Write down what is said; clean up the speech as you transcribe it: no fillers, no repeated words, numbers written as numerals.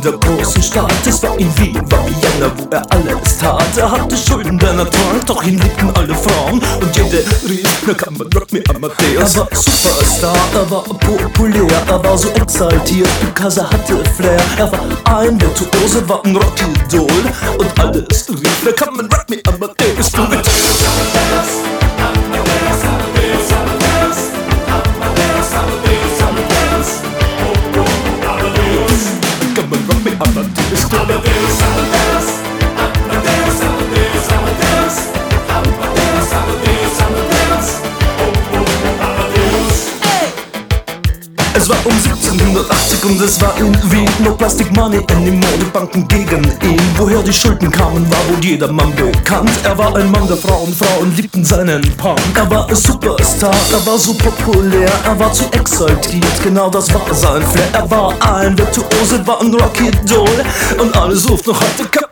der großen Stadt. Es war in Wien, war Vienna, wo er alles tat. Er hatte Schulden, denn er trank, doch ihn liebten alle Frauen. Und jede rief, na kann man Rock me Amadeus. Er war Superstar, er war populär, er war so exaltiert, because er hatte Flair. Er war ein Virtuose, war ein Rockidol. Und alles rief, na kann man Rock me Amadeus. Du mit Es war um 1780 und es war in Wien. No Plastic Money anymore, die Banken gegen ihn. Woher die Schulden kamen, war wohl jedermann bekannt. Er war ein Mann der Frauen, Frauen liebten seinen Punk. Er war ein Superstar, er war so populär, er war zu exaltiert, genau das war sein Flair. Er war ein Virtuose, war ein Rockidol und alles ruft noch heute.